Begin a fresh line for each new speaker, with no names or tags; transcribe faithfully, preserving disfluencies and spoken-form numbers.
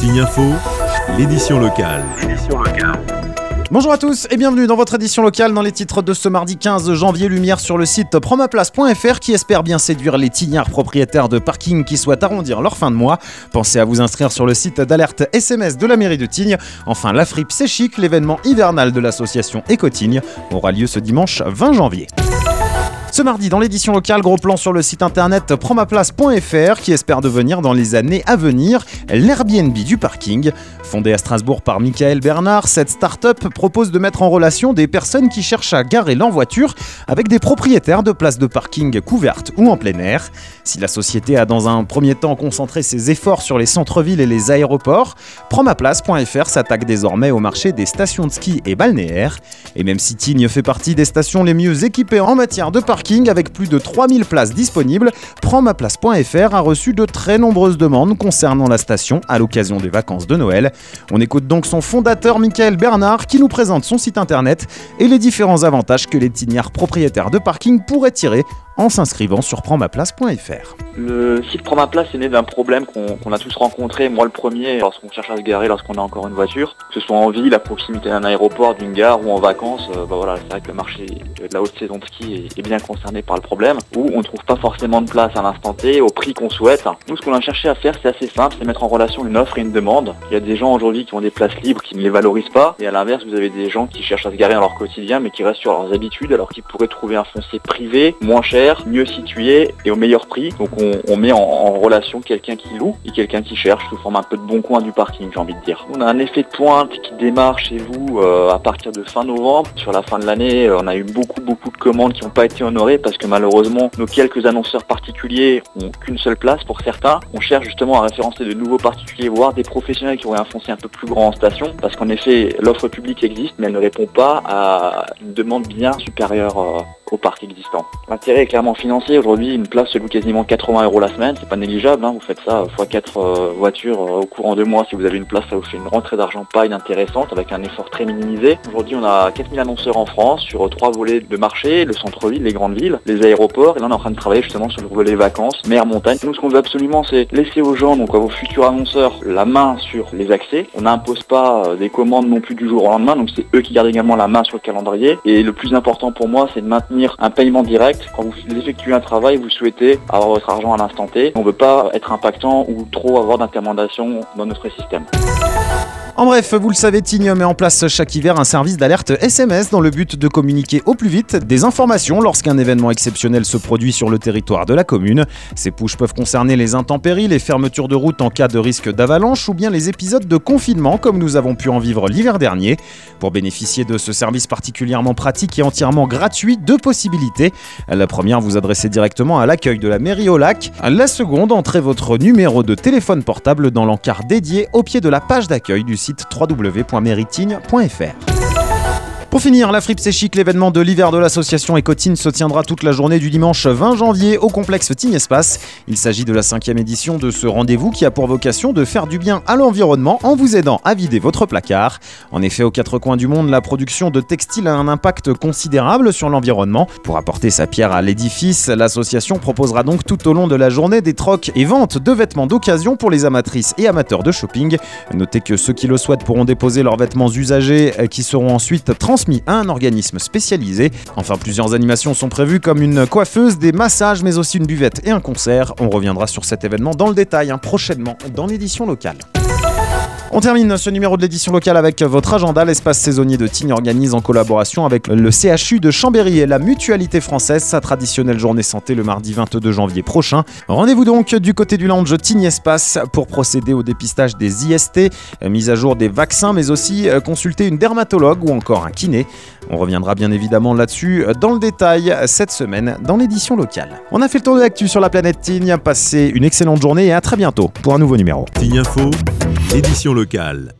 Tignes Info, l'édition locale.
Bonjour à tous et bienvenue dans votre édition locale. Dans les titres de ce mardi quinze janvier, lumière sur le site promaplace point f r qui espère bien séduire les tignards propriétaires de parking qui souhaitent arrondir leur fin de mois. Pensez à vous inscrire sur le site d'alerte S M S de la mairie de Tignes. Enfin, la Fripe C'est Chic, l'événement hivernal de l'association Éco-Tignes, aura lieu ce dimanche vingt janvier. Ce mardi, dans l'édition locale, gros plan sur le site internet promaplace point f r qui espère devenir dans les années à venir l'Airbnb du parking. Fondée à Strasbourg par Michael Bernard, cette start-up propose de mettre en relation des personnes qui cherchent à garer leur voiture avec des propriétaires de places de parking couvertes ou en plein air. Si la société a dans un premier temps concentré ses efforts sur les centres-villes et les aéroports, promaplace point f r s'attaque désormais au marché des stations de ski et balnéaires. Et même si Tignes fait partie des stations les mieux équipées en matière de parking, avec plus de trois mille places disponibles, promaplace point f r a reçu de très nombreuses demandes concernant la station à l'occasion des vacances de Noël. On écoute donc son fondateur Michael Bernard qui nous présente son site internet et les différents avantages que les tignards propriétaires de parking pourraient tirer en s'inscrivant sur promaplace point f r.
Le site Promaplace est né d'un problème qu'on, qu'on a tous rencontré, moi le premier, lorsqu'on cherche à se garer, lorsqu'on a encore une voiture, que ce soit en ville, à proximité d'un aéroport, d'une gare ou en vacances. Euh, bah voilà, c'est vrai que le marché de la haute saison de ski est, est bien concerné par le problème, où on ne trouve pas forcément de place à l'instant T, au prix qu'on souhaite. Nous, ce qu'on a cherché à faire, c'est assez simple, c'est mettre en relation une offre et une demande. Il y a des gens aujourd'hui qui ont des places libres, qui ne les valorisent pas, et à l'inverse, vous avez des gens qui cherchent à se garer dans leur quotidien, mais qui restent sur leurs habitudes, alors qu'ils pourraient trouver un foncier privé, moins cher, mieux situé et au meilleur prix. Donc on, on met en, en relation quelqu'un qui loue et quelqu'un qui cherche sous forme un peu de bon coin du parking, j'ai envie de dire. On a un effet de pointe qui démarre chez vous euh, à partir de fin novembre. Sur la fin de l'année, euh, on a eu beaucoup beaucoup de commandes qui n'ont pas été honorées parce que malheureusement, nos quelques annonceurs particuliers ont qu'une seule place pour certains. On cherche justement à référencer de nouveaux particuliers, voire des professionnels qui auraient un foncier un peu plus grand en station, parce qu'en effet, l'offre publique existe, mais elle ne répond pas à une demande bien supérieure euh, au parc existant. L'intérêt est clairement financier. Aujourd'hui, une place se loue quasiment quatre-vingts euros la semaine. C'est pas négligeable, hein. Vous faites ça fois quatre euh, voitures euh, au courant de mois. Si vous avez une place, ça vous fait une rentrée d'argent pas inintéressante avec un effort très minimisé. Aujourd'hui, on a quatre mille annonceurs en France sur euh, trois volets de marché, le centre-ville, les grandes villes, les aéroports. Et là, on est en train de travailler justement sur le volet vacances, mer, montagne. Nous, ce qu'on veut absolument, c'est laisser aux gens, donc à vos futurs annonceurs, la main sur les accès. On n'impose pas euh, des commandes non plus du jour au lendemain. Donc c'est eux qui gardent également la main sur le calendrier. Et le plus important pour moi, c'est de maintenir un paiement direct. Quand vous effectuez un travail, vous souhaitez avoir votre argent à l'instant T. On ne veut pas être impactant ou trop avoir d'intermédiation dans notre système.
En bref, vous le savez, Tignes met en place chaque hiver un service d'alerte S M S dans le but de communiquer au plus vite des informations lorsqu'un événement exceptionnel se produit sur le territoire de la commune. Ces pushs peuvent concerner les intempéries, les fermetures de route en cas de risque d'avalanche ou bien les épisodes de confinement comme nous avons pu en vivre l'hiver dernier. Pour bénéficier de ce service particulièrement pratique et entièrement gratuit, deux possibilités. La première, vous adressez directement à l'accueil de la mairie au lac. La seconde, entrez votre numéro de téléphone portable dans l'encart dédié au pied de la page d'accueil du site w w w point mairie tignes point f r. Pour finir, la Fripe C'est Chic, l'événement de l'hiver de l'association Éco-Tignes se tiendra toute la journée du dimanche vingt janvier au complexe Tignes Espace. Il s'agit de la cinquième édition de ce rendez-vous qui a pour vocation de faire du bien à l'environnement en vous aidant à vider votre placard. En effet, aux quatre coins du monde, la production de textiles a un impact considérable sur l'environnement. Pour apporter sa pierre à l'édifice, l'association proposera donc tout au long de la journée des trocs et ventes de vêtements d'occasion pour les amatrices et amateurs de shopping. Notez que ceux qui le souhaitent pourront déposer leurs vêtements usagés qui seront ensuite transmis transmis à un organisme spécialisé. Enfin, plusieurs animations sont prévues comme une coiffeuse, des massages, mais aussi une buvette et un concert. On reviendra sur cet événement dans le détail hein, prochainement dans l'édition locale. On termine ce numéro de l'édition locale avec votre agenda. L'espace saisonnier de Tignes organise en collaboration avec le C H U de Chambéry et la Mutualité Française sa traditionnelle journée santé le mardi vingt-deux janvier prochain. Rendez-vous donc du côté du lounge Tignes Espace pour procéder au dépistage des I S T, mise à jour des vaccins, mais aussi consulter une dermatologue ou encore un kiné. On reviendra bien évidemment là-dessus dans le détail cette semaine dans l'édition locale. On a fait le tour de l'actu sur la planète Tignes. Passez une excellente journée et à très bientôt pour un nouveau numéro.
Tignes Info, édition locale.